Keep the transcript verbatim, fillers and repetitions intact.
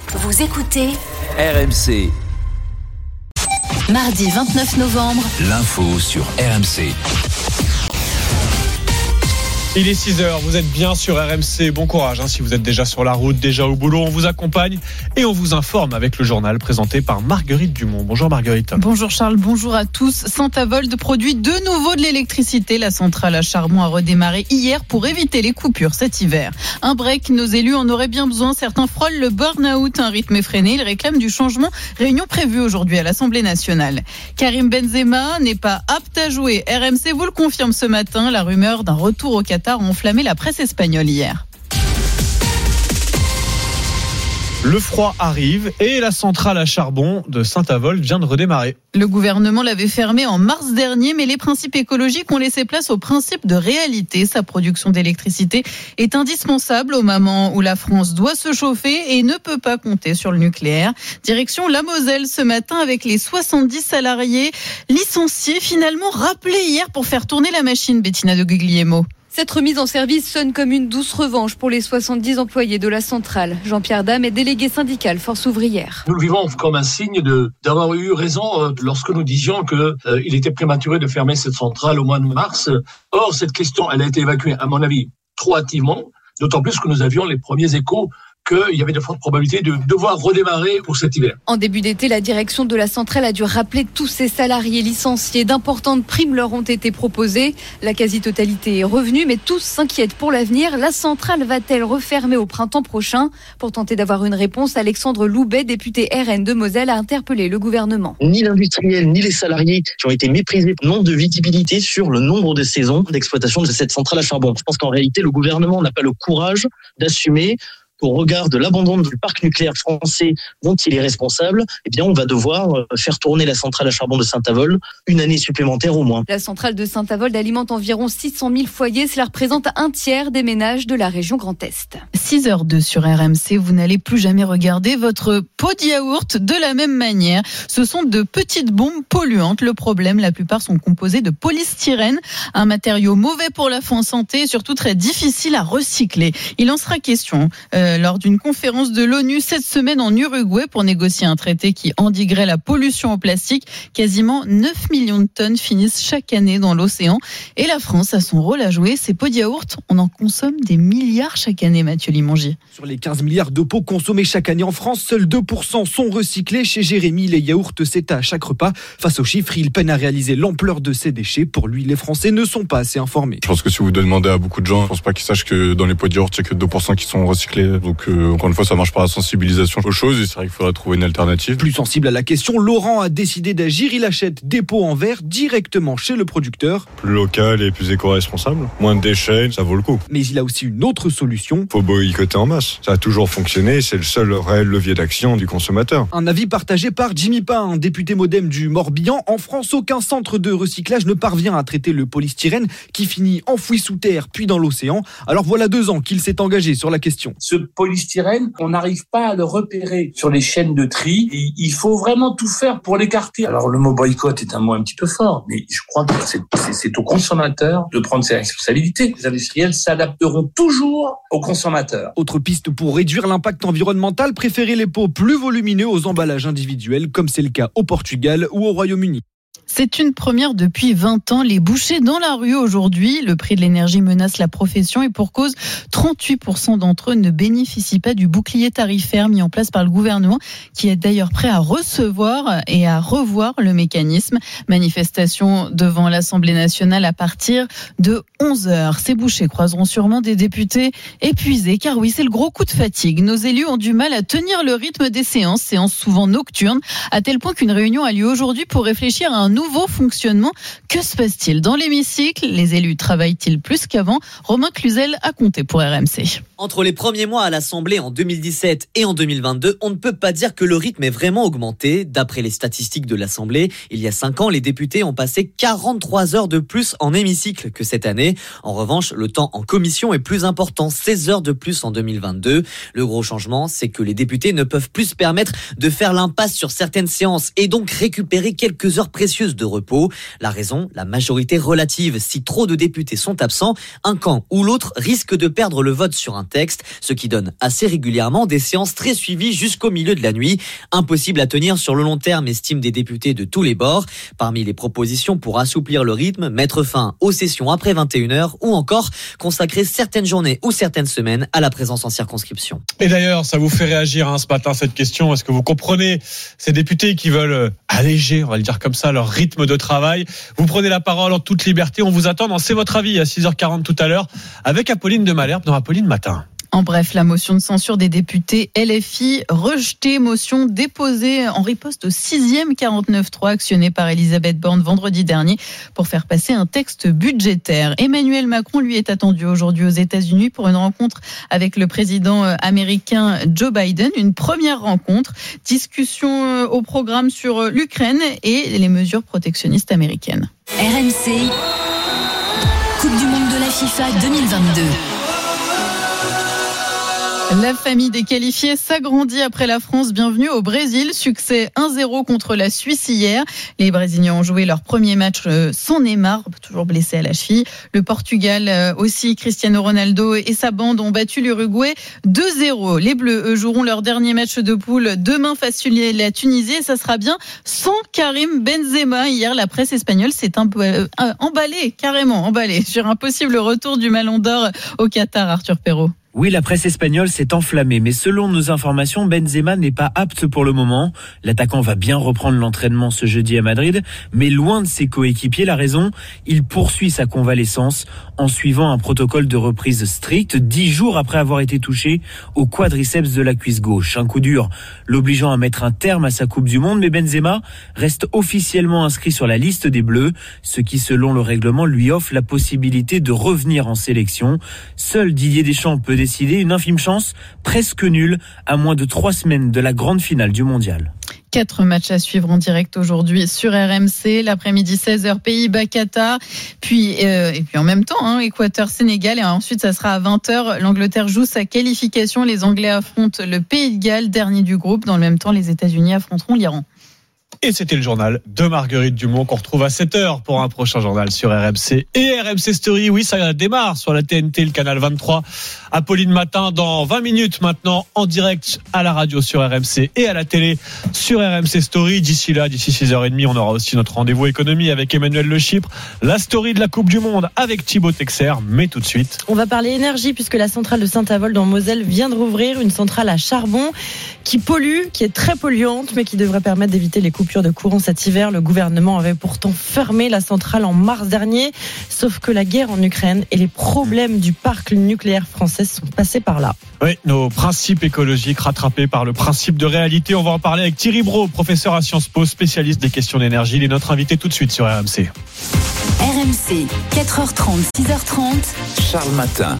Vous écoutez R M C. Mardi vingt-neuf novembre. L'info sur R M C. Il est six heures, vous êtes bien sur R M C, bon courage hein, si vous êtes déjà sur la route, déjà au boulot, on vous accompagne et on vous informe avec le journal présenté par Marguerite Dumont. Bonjour Marguerite. Bonjour Charles, bonjour à tous. Saint-Avold produit de nouveau de l'électricité. La centrale à charbon a redémarré hier pour éviter les coupures cet hiver. Un break, nos élus en auraient bien besoin. Certains frôlent le burn-out, un rythme effréné. Ils réclament du changement. Réunion prévue aujourd'hui à l'Assemblée nationale. Karim Benzema n'est pas apte à jouer. R M C vous le confirme ce matin. La rumeur d'un retour au Qatar a enflammé la presse espagnole hier. Le froid arrive et la centrale à charbon de Saint-Avold vient de redémarrer. Le gouvernement l'avait fermée en mars dernier, mais les principes écologiques ont laissé place au principe de réalité. Sa production d'électricité est indispensable au moment où la France doit se chauffer et ne peut pas compter sur le nucléaire. Direction la Moselle ce matin avec les soixante-dix salariés licenciés, finalement rappelés hier pour faire tourner la machine. Bettina de Guglielmo. Cette remise en service sonne comme une douce revanche pour les soixante-dix employés de la centrale. Jean-Pierre Dame est délégué syndical Force ouvrière. Nous le vivons comme un signe de, d'avoir eu raison lorsque nous disions qu'il euh, était prématuré de fermer cette centrale au mois de mars. Or, cette question, elle a été évacuée, à mon avis, trop hâtivement, d'autant plus que nous avions les premiers échos qu'il y avait de fortes probabilités de devoir redémarrer pour cet hiver. En début d'été, la direction de la centrale a dû rappeler tous ses salariés licenciés. D'importantes primes leur ont été proposées. La quasi-totalité est revenue, mais tous s'inquiètent pour l'avenir. La centrale va-t-elle refermer au printemps prochain ? Pour tenter d'avoir une réponse, Alexandre Loubet, député R N de Moselle, a interpellé le gouvernement. Ni l'industriel, ni les salariés qui ont été méprisés manquent de visibilité sur le nombre de saisons d'exploitation de cette centrale à charbon. Je pense qu'en réalité, le gouvernement n'a pas le courage d'assumer au regard de l'abandon du parc nucléaire français dont il est responsable, eh bien, on va devoir faire tourner la centrale à charbon de Saint-Avold une année supplémentaire au moins. La centrale de Saint-Avold alimente environ six cent mille foyers. Cela représente un tiers des ménages de la région Grand Est. six heures deux sur R M C. Vous n'allez plus jamais regarder votre pot de yaourt de la même manière. Ce sont de petites bombes polluantes. Le problème, la plupart sont composés de polystyrène, un matériau mauvais pour la santé et surtout très difficile à recycler. Il en sera question euh, lors d'une conférence de l'ONU cette semaine en Uruguay pour négocier un traité qui endiguerait la pollution au plastique. Quasiment neuf millions de tonnes finissent chaque année dans l'océan. Et la France a son rôle à jouer. Ces pots de yaourt, on en consomme des milliards chaque année, Mathieu Limongier. Sur les quinze milliards de pots consommés chaque année en France, seuls deux pour cent sont recyclés. Chez Jérémy, les yaourts s'étalent à chaque repas. Face aux chiffres, il peine à réaliser l'ampleur de ces déchets. Pour lui, les Français ne sont pas assez informés. Je pense que si vous demandez à beaucoup de gens, je pense pas qu'ils sachent que dans les pots de yaourt, il n'y a que deux pour cent qui sont recyclés. Donc euh, encore une fois, ça marche par la sensibilisation aux choses et c'est vrai qu'il faudrait trouver une alternative. Plus sensible à la question, Laurent a décidé d'agir. Il achète des pots en verre directement chez le producteur. Plus local et plus éco-responsable. Moins de déchets, ça vaut le coup. Mais il a aussi une autre solution. Faut boycotter en masse. Ça a toujours fonctionné, c'est le seul réel levier d'action du consommateur. Un avis partagé par Jimmy Pain, député Modem du Morbihan. En France, aucun centre de recyclage ne parvient à traiter le polystyrène qui finit enfoui sous terre puis dans l'océan. Alors voilà deux ans qu'il s'est engagé sur la question. Ce polystyrène, on n'arrive pas à le repérer sur les chaînes de tri et il faut vraiment tout faire pour l'écarter. Alors le mot boycott est un mot un petit peu fort, mais je crois que c'est, c'est, c'est aux consommateurs de prendre ses responsabilités. Les industriels s'adapteront toujours aux consommateurs. Autre piste pour réduire l'impact environnemental, préférer les pots plus volumineux aux emballages individuels, comme c'est le cas au Portugal ou au Royaume-Uni. C'est une première depuis vingt ans. Les bouchers dans la rue aujourd'hui. Le prix de l'énergie menace la profession et pour cause, trente-huit pour cent d'entre eux ne bénéficient pas du bouclier tarifaire mis en place par le gouvernement, qui est d'ailleurs prêt à recevoir et à revoir le mécanisme. Manifestation devant l'Assemblée nationale à partir de onze heures. Ces bouchers croiseront sûrement des députés épuisés, car oui, c'est le gros coup de fatigue. Nos élus ont du mal à tenir le rythme des séances, séances souvent nocturnes, à tel point qu'une réunion a lieu aujourd'hui pour réfléchir à un nouveau fonctionnement. Que se passe-t-il dans l'hémicycle ? Les élus travaillent-ils plus qu'avant ? Romain Cluzel a compté pour R M C. Entre les premiers mois à l'Assemblée en deux mille dix-sept et en deux mille vingt-deux, on ne peut pas dire que le rythme ait vraiment augmenté. D'après les statistiques de l'Assemblée, il y a cinq ans, les députés ont passé quarante-trois heures de plus en hémicycle que cette année. En revanche, le temps en commission est plus important, seize heures de plus en deux mille vingt-deux. Le gros changement, c'est que les députés ne peuvent plus se permettre de faire l'impasse sur certaines séances et donc récupérer quelques heures précieuses précieuse de repos. La raison, la majorité relative. Si trop de députés sont absents, un camp ou l'autre risque de perdre le vote sur un texte, ce qui donne assez régulièrement des séances très suivies jusqu'au milieu de la nuit. Impossible à tenir sur le long terme, estiment des députés de tous les bords. Parmi les propositions pour assouplir le rythme, mettre fin aux sessions après vingt et une heures ou encore consacrer certaines journées ou certaines semaines à la présence en circonscription. Et d'ailleurs, ça vous fait réagir hein, ce matin cette question. Est-ce que vous comprenez ces députés qui veulent alléger, on va le dire comme ça, leur rythme de travail? Vous prenez la parole en toute liberté. On vous attend dans C'est votre avis à six heures quarante tout à l'heure avec Apolline de Malherbe dans Apolline Matin. En bref, la motion de censure des députés L F I rejetée, motion déposée en riposte au sixième quarante-neuf trois actionné par Elisabeth Borne vendredi dernier pour faire passer un texte budgétaire. Emmanuel Macron, lui, est attendu aujourd'hui aux États-Unis pour une rencontre avec le président américain Joe Biden. Une première rencontre, discussion au programme sur l'Ukraine et les mesures protectionnistes américaines. R M C, Coupe du monde de la FIFA deux mille vingt-deux. La famille des qualifiés s'agrandit après la France. Bienvenue au Brésil. Succès un zéro contre la Suisse hier. Les Brésiliens ont joué leur premier match sans Neymar, toujours blessé à la cheville. Le Portugal aussi, Cristiano Ronaldo et sa bande ont battu l'Uruguay deux zéro. Les Bleus, eux, joueront leur dernier match de poule demain face à la Tunisie et ça sera bien sans Karim Benzema. Hier, la presse espagnole s'est un peu euh, emballée, carrément emballée sur un possible retour du Ballon d'Or au Qatar, Arthur Perrault. Oui, la presse espagnole s'est enflammée, mais selon nos informations, Benzema n'est pas apte pour le moment. L'attaquant va bien reprendre l'entraînement ce jeudi à Madrid, mais loin de ses coéquipiers. La raison, il poursuit sa convalescence en suivant un protocole de reprise strict, dix jours après avoir été touché au quadriceps de la cuisse gauche. Un coup dur l'obligeant à mettre un terme à sa Coupe du Monde, mais Benzema reste officiellement inscrit sur la liste des Bleus, ce qui, selon le règlement, lui offre la possibilité de revenir en sélection. Seul Didier Deschamps peut décider, une infime chance, presque nulle, à moins de trois semaines de la grande finale du mondial. Quatre matchs à suivre en direct aujourd'hui sur R M C. L'après-midi, seize heures, Pays-Bas, Qatar. Puis, euh, et puis en même temps, hein, Équateur, Sénégal. Et ensuite, ça sera à vingt heures. L'Angleterre joue sa qualification. Les Anglais affrontent le Pays de Galles, dernier du groupe. Dans le même temps, les États-Unis affronteront l'Iran. Et c'était le journal de Marguerite Dumont qu'on retrouve à sept heures pour un prochain journal sur R M C et R M C Story. Oui, ça démarre sur la T N T, le canal vingt-trois. Apolline Matin dans vingt minutes maintenant en direct à la radio sur R M C et à la télé sur R M C Story. D'ici là, d'ici six heures trente, on aura aussi notre rendez-vous économie avec Emmanuel Le Chypre, la story de la Coupe du Monde avec Thibaut Texer. Mais tout de suite, on va parler énergie puisque la centrale de Saint-Avold en Moselle vient de rouvrir, une centrale à charbon qui pollue, qui est très polluante, mais qui devrait permettre d'éviter les coupures de courant cet hiver. Le gouvernement avait pourtant fermé la centrale en mars dernier, sauf que la guerre en Ukraine et les problèmes du parc nucléaire français sont passés par là. Oui, nos principes écologiques rattrapés par le principe de réalité. On va en parler avec Thierry Brault, professeur à Sciences Po, spécialiste des questions d'énergie. Il est notre invité tout de suite sur R M C. R M C, quatre heures trente, six heures trente. Charles Matin.